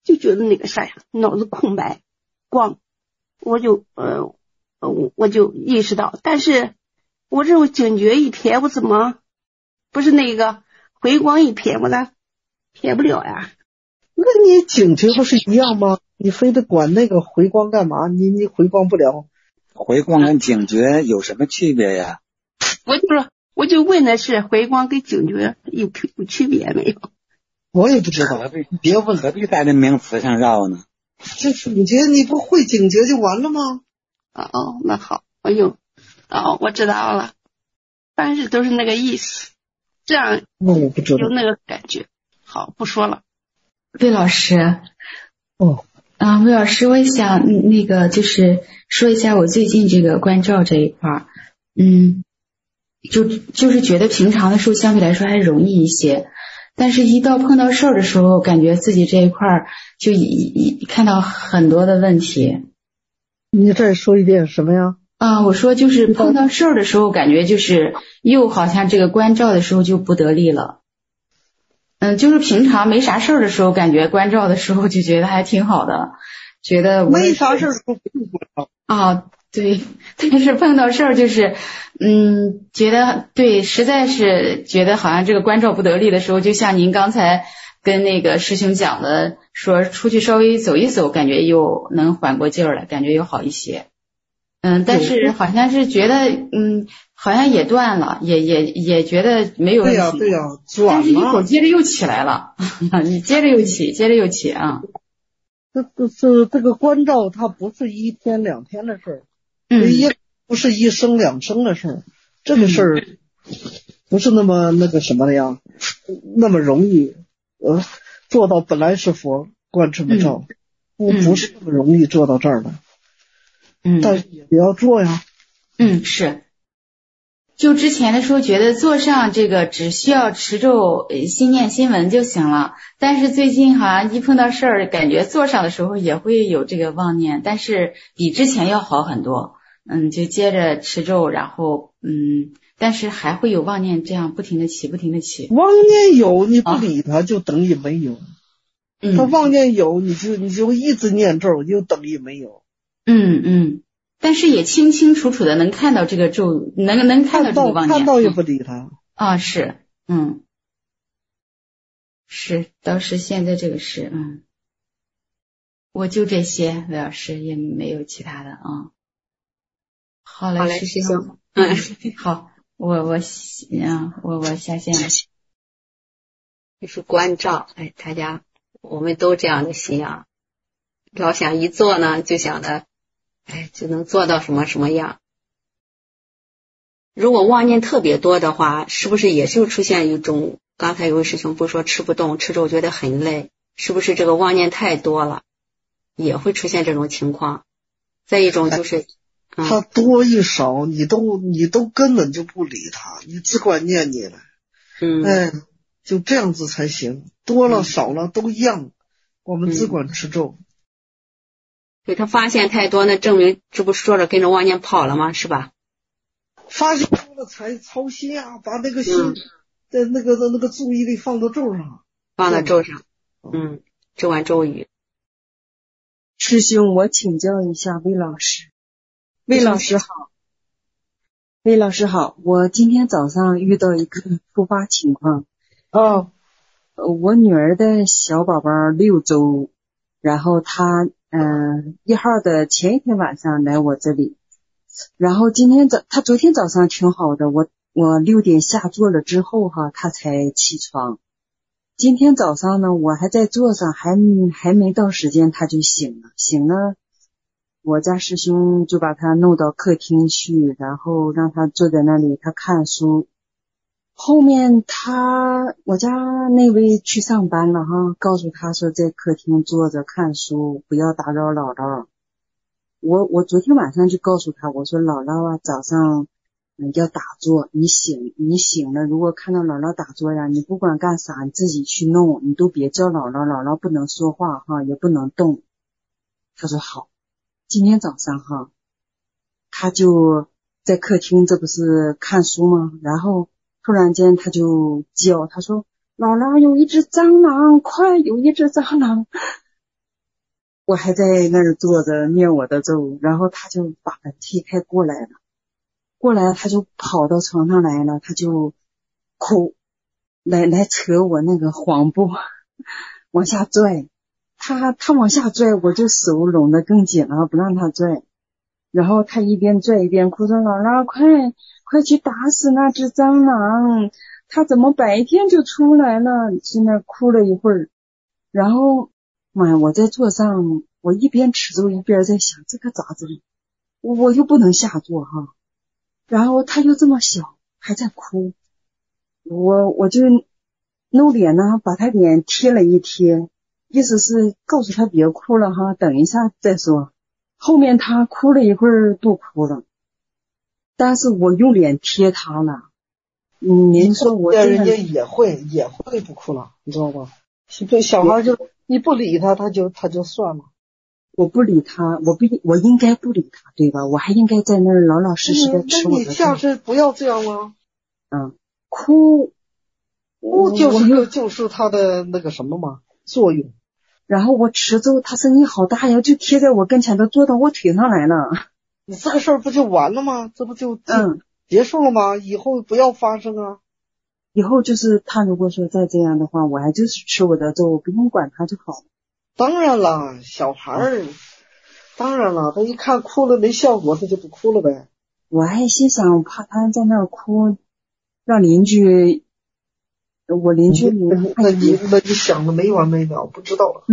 就觉得那个啥呀，脑子空白，光，我就意识到，但是我这种警觉一撇，我怎么不是那个回光一撇，我咋撇不了呀？ 那你警觉不是一样吗？你非得管那个回光干嘛？你回光不了。 回光跟警觉有什么区别呀？ 我就问的是回光跟警觉有区别没有？ 我也不知道，别问， 何必在这名词上绕呢？ 这警觉你不会警觉就完了吗？ 哦，那好，我知道了，凡事都是那个意思，这样那我不知道有那个感觉。好，不说了。 魏老师， 哦， 魏老师，我也想那个就是说一下我最近这个关照这一块儿，就是觉得平常的时候相对来说还容易一些，但是一到碰到事儿的时候，感觉自己这一块儿就看到很多的问题。 你再说一遍什么呀？ 我说就是碰到事儿的时候，感觉就是又好像这个关照的时候就不得力了。就是平常没啥事儿的时候，感觉关照的时候就觉得还挺好的，觉得没啥事儿不关照。 对，但是碰到事儿就是，觉得对，实在是觉得好像这个关照不得力的时候，就像您刚才跟那个师兄讲的，说出去稍微走一走，感觉又能缓过劲儿来，感觉又好一些。但是好像是觉得，好像也断了，也觉得没有问题。 对呀， 但是一会儿接着又起来了，你接着又起啊。 这个关照它不是1天2天的事儿，也不是1生2生的事儿，这个事儿不是那么那个什么的呀，那么容易做到本来是佛观这么照，不是那么容易做到这儿的。但是也要做呀。 是。就之前的时候觉得做上这个只需要持咒心念心闻就行了，但是最近好像一碰到事儿，感觉做上的时候也会有这个妄念，但是比之前要好很多。就接着持咒，然后但是还会有妄念，这样不停的起。 妄念有你不理他就等于没有。他妄念有你就一直念咒就等于没有。 但是也清清楚楚的能看到这个咒，能看到这个妄念， 看到也不理他。 是，是，倒是现在这个是，我就这些，魏老师也没有其他的啊。好嘞，师兄，好，我下线了。 就是关照，大家我们都这样的信仰，老想一做呢，就想着。就能做到什么什么样。如果妄念特别多的话，是不是也就出现一种，刚才有位师兄不是说吃不动，吃着觉得很累，是不是这个妄念太多了，也会出现这种情况？再一种就是， 他多一少，你都根本就不理他，你只管念你了。就这样子才行，多了少了都一样，我们只管持咒。 对，他发现太多，那证明这不说着跟着妄念跑了吗？是吧？ 发现多了才操心啊，把那个心的那个注意力放到咒上， 咒完咒语。 师兄，我请教一下魏老师。魏老师好，我今天早上遇到一个突发情况。我女儿的小宝宝6周，然后她1号的前一天晚上来我这里，然后他昨天早上挺好的，我6点下座了之后他才起床。今天早上呢，我还在座上，还没到时间他就醒了，我家师兄就把他弄到客厅去，然后让他坐在那里，他看书。后面我家那位去上班了告诉他说在客厅坐着看书，不要打扰姥姥。我昨天晚上就告诉他，我说姥姥早上要打坐，你醒了，如果看到姥姥打坐呀，你不管干啥你自己去弄，你都别叫姥姥，姥姥不能说话也不能动。他说好。今天早上他就在客厅，这不是看书吗？然后突然间他就叫，他说姥姥有一只蟑螂，快有一只蟑螂。 我还在那儿坐着念我的咒，然后他就把踢开过来了，他就跑到床上来了，他就哭，来扯我那个黄布往下拽，他往下拽，我就手拢得更紧了，不让他拽，然后他一边拽一边哭说，姥姥快去打死那只蟑螂，他怎么白天就出来了，在那哭了一会儿，然后妈呀，我在座上，我一边持咒一边在想这个咋整，我又不能下座哈，然后他又这么小还在哭，我就弄脸呢把他脸贴了一贴，意思是告诉他别哭了哈，等一下再说。后面他哭了一会儿不哭了，但是我用脸贴他了。您说我这人家也会不哭了，你知道吧？对，小孩就你不理他，他就算了。 我不理他，我应该不理他，对吧？我还应该在那儿老老实实的吃我的。 那你下次不要这样了。 哭就是他的那个什么嘛作用。 然后我持咒，他声音好大呀，就贴在我跟前，都坐到我腿上来了。 你这个事儿不就完了吗？这不就结束了吗？以后不要发生啊。 以后就是他如果说再这样的话，我还就是吃我的咒，不用管他就好了。 当然了，小孩儿，当然了，他一看哭了没效果，他就不哭了呗。 我还心想，怕他在那儿哭，让邻居，我邻居那你想的没完没了，不知道了。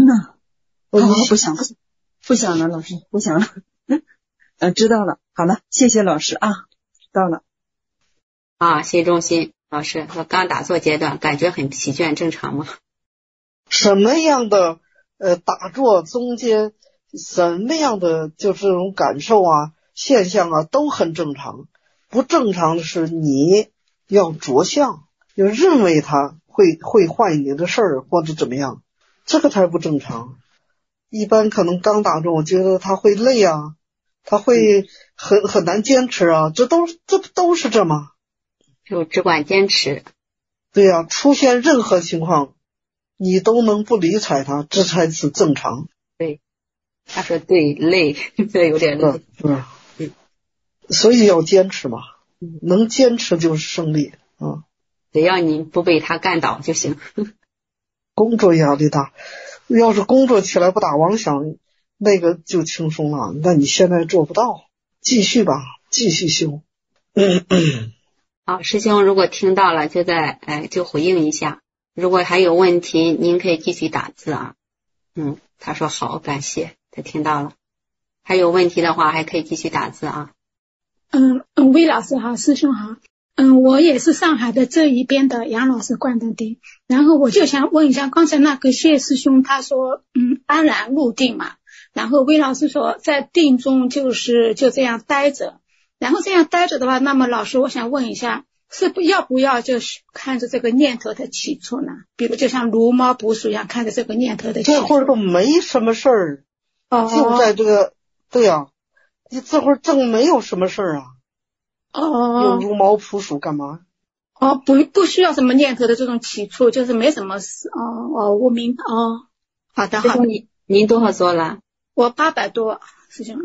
不想了，老师，不想了。知道了，好了，谢谢老师啊，知道了。 心中心老师说刚打坐阶段感觉很疲倦，正常吗？ 什么样的打坐中间什么样的就是这种感受啊现象啊都很正常，不正常的是你要着相，就认为它会坏你的事儿或者怎么样，这个才不正常。一般可能刚打坐，我觉得他会累啊，他会很难坚持啊，这都是这吗？ 就只管坚持。 对呀，出现任何情况你都能不理睬他，这才是正常。 对，他说对，累，这有点累。 所以要坚持嘛，能坚持就是胜利啊。 只要你不被他干倒就行。 工作压力大，要是工作起来不打妄想，那个就轻松了。那你现在做不到，继续吧，继续修。 好，师兄如果听到了就回应一下，如果还有问题您可以继续打字啊。他说好，感谢，他听到了。还有问题的话还可以继续打字啊。 魏老师好，师兄好。我也是上海的这一边的杨老师灌的顶，然后我就想问一下，刚才那个谢师兄他说安然入定嘛，然后魏老师说在定中就这样待着，然后这样待着的话，那么老师我想问一下，要不要就是看着这个念头的起处呢？比如就像如猫捕鼠一样看着这个念头的起处。 这会儿都没什么事儿，就在这个对呀，你这会儿正没有什么事儿啊。用如毛捕鼠干嘛？ 不需要什么念头的这种起处，就是没什么事。我明白。好的。 您多少座了？ 我800多，师兄。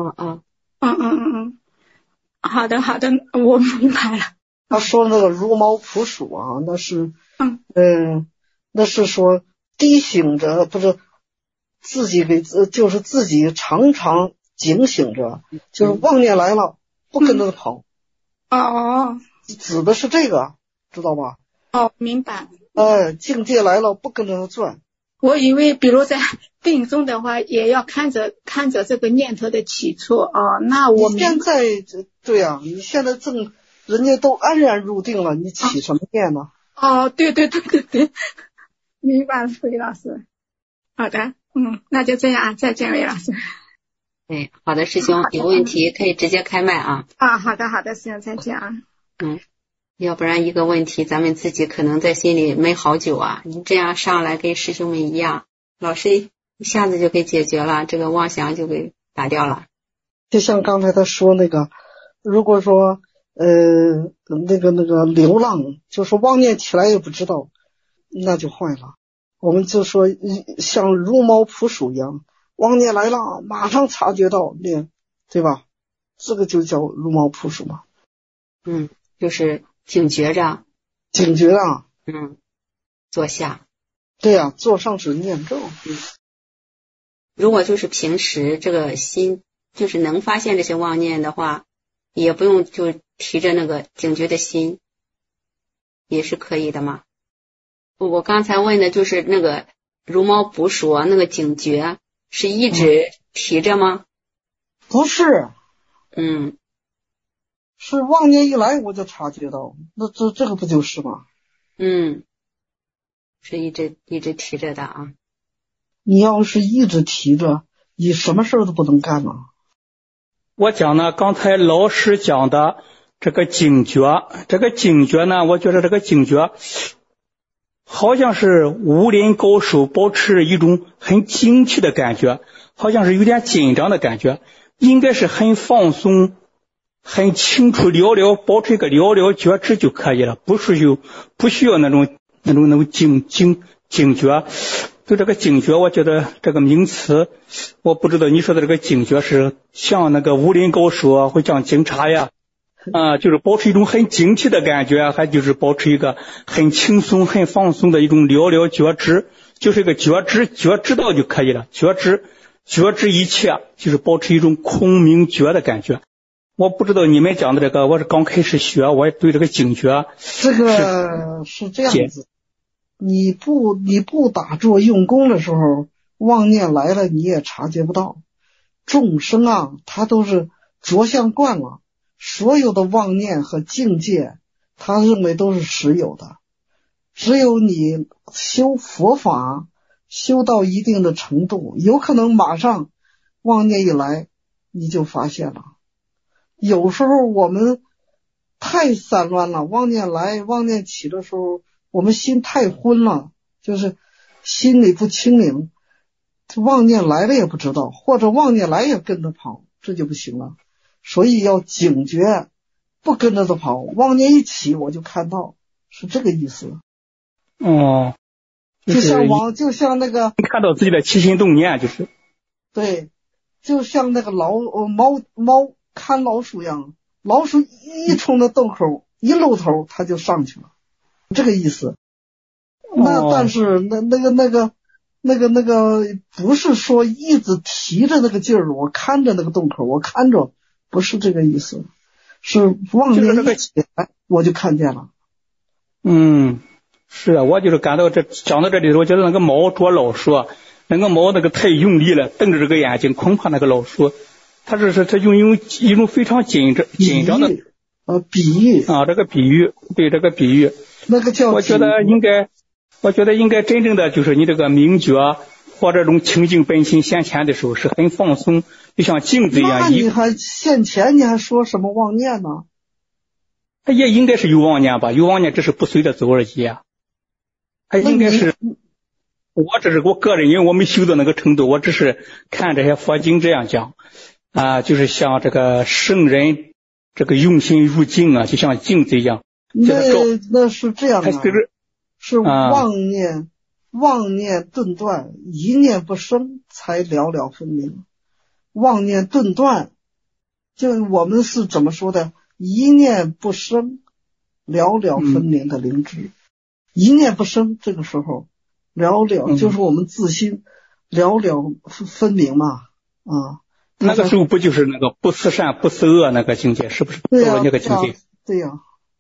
好的，我明白了。 他说那个如毛捕鼠啊，那是那是说提醒着，不是自己就是自己常常警醒着，就是妄念来了不跟着跑。指的是这个，知道吧？ 明白。 境界来了不跟着它转。 我以为比如在定中的话也要看着这个念头的起处。那我你现在对啊，你现在人家都安然入定了，你起什么念呢？ 对，明白了，魏老师。好的，那就这样啊，再见，魏老师。 好的，师兄，有问题可以直接开麦啊。 好的，师兄再见啊。 要不然一个问题咱们自己可能在心里没好久啊，你这样上来跟师兄们一样，老师一下子就给解决了，这个妄想就给打掉了。 就像刚才他说那个，如果说那个流浪，就是妄念起来也不知道，那就坏了。我们就说像如猫捕鼠一样， 妄念来了，马上察觉到，对吧？这个就叫如毛扑鼠嘛。 就是警觉着，坐下。 对呀，坐上是念咒。 如果就是平时这个心就是能发现这些妄念的话，也不用就提着那个警觉的心，也是可以的嘛。我刚才问的就是那个如毛捕鼠那个警觉是一直提着吗？ 不是，是妄念一来我就察觉到，那这个不就是吗？ 是一直提着的啊。 你要是一直提着，你什么事都不能干了。 我讲呢，刚才老师讲的这个警觉呢，我觉得这个警觉好像是武林高手保持一种很警惕的感觉，好像是有点紧张的感觉，应该是很放松，很清楚了了，保持一个了了觉知就可以了，不需要那种警觉。对这个警觉，我觉得这个名词，我不知道你说的这个警觉是像那个武林高手啊，会像警察呀，就是保持一种很警惕的感觉，还就是保持一个很轻松、很放松的一种了了觉知，就是一个觉知到就可以了，觉知一切，就是保持一种空明觉的感觉。我不知道你们讲的这个，我是刚开始学，我对这个警觉， 这个是这样子。你不打坐用功的时候，妄念来了你也察觉不到。众生啊，他都是着相惯了，所有的妄念和境界他认为都是实有的。只有你修佛法修到一定的程度，有可能马上妄念一来你就发现了。有时候我们太散乱了，妄念来妄念起的时候，我们心太昏了，就是心里不清明，妄念来了也不知道，或者妄念来也跟着跑，这就不行了。所以要警觉，不跟着它跑，妄念一起我就看到，是这个意思。就像那个看到自己的起心动念，就是对，就像那个猫看老鼠一样，老鼠一冲到洞口一露头它就上去了，这个意思。但是那个不是说一直提着那个劲儿，我看着那个洞口，我看着，不是这个意思，是妄念一起来我就看见了。 是啊，我就是感到讲到这里，我觉得那个猫捉老鼠，那个猫那个太用力了，瞪着这个眼睛，恐怕那个老鼠它用一种非常紧张的比喻啊，这个比喻，对这个比喻， 那个叫我觉得应该真正的就是你这个明觉或者这种清净本心现前的时候是很放松，就像镜子一样。 那你还现前，你还说什么妄念呢？ 它也应该是有妄念吧，有妄念只是不随着走而已啊。它应该是，这是我个人，因为我没修到那个程度，我只是看这些佛经这样讲啊，就是像这个圣人这个用心入境啊，就像镜子一样。 那是这样的，是妄念顿断，一念不生，才了了分明。妄念顿断，就我们是怎么说的？一念不生，了了分明的灵知。一念不生，这个时候了了就是我们自心了了分明嘛啊。 那个时候不就是那个不思善不思恶那个境界，是不是？ 对呀， 那个境界。 对呀。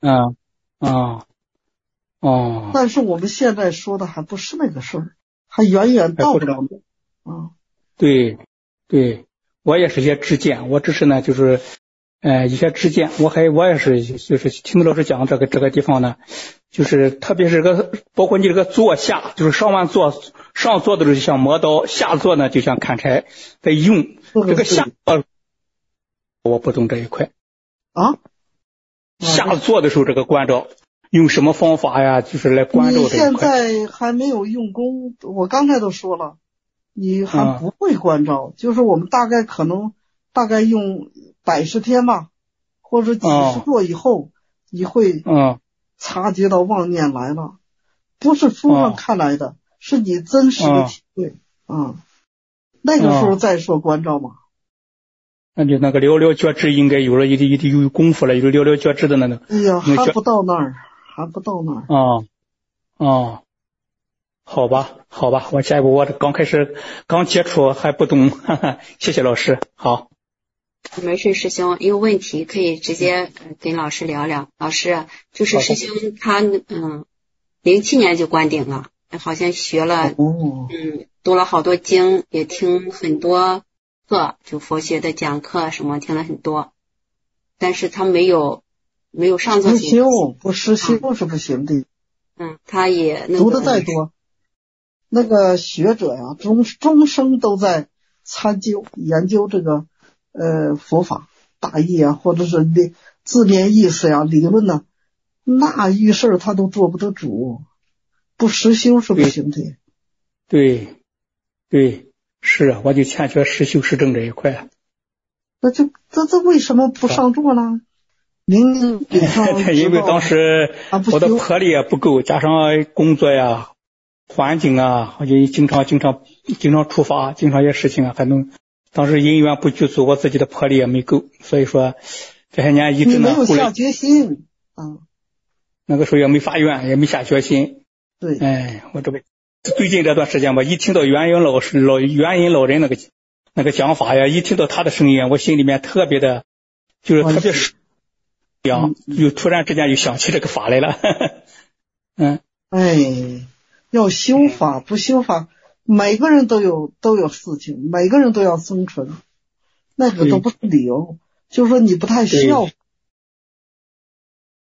但是我们现在说的还不是那个事儿，还远远到不了啊。 对，我也是一些知见，我只是呢就是一些知见，我也是就是听老师讲这个地方呢，就是特别是包括你这个坐下，就是上坐的时候就像磨刀，下坐呢就像砍柴，在用这个下我不懂这一块啊。下坐的时候这个关照用什么方法呀？就是来关照这一块。 你现在还没有用功，我刚才都说了，你还不会关照，就是我们大概用100天吧，或者几十座以后，你会察觉到妄念来了，不是书上看来的，是你真实的体会那个时候再说关照嘛。 那就那个寥寥觉知应该有了一点有功夫了，有寥寥觉知的那个。 哎呀，还不到那儿，还不到那儿。 好吧，我下一步我刚接触还不懂，谢谢老师。好。 没事，师兄有问题可以直接跟老师聊聊。老师，就是师兄他07年就关顶了，好像学了读了好多经，也听很多课，就佛学的讲课什么听了很多，但是他没有上座行不实修是不行的。 他也读的再多，那个学者呀，终生都在参究研究这个佛法大义啊，或者是字面意思呀、理论呢，那遇事他都做不得主，不实修是不行的。 对，是啊，我就欠缺实修实证这一块。 那这为什么不上座呢？您给上因为当时我的魄力也不够，加上工作呀、环境啊，我就经常出发，经常一些事情啊，还能。当时因缘不具足，我自己的魄力也没够，所以说这些年一直呢， 你没有下决心那个时候也没发愿，也没下决心。 对， 我这个最近这段时间吧，一听到元音老人那个讲法呀，一听到他的声音，我心里面特别的，就是特别就突然之间就想起这个法来了。 要修法不修法。每个人都有事情，每个人都要生存，那个都不是理由。就是说你不太需要，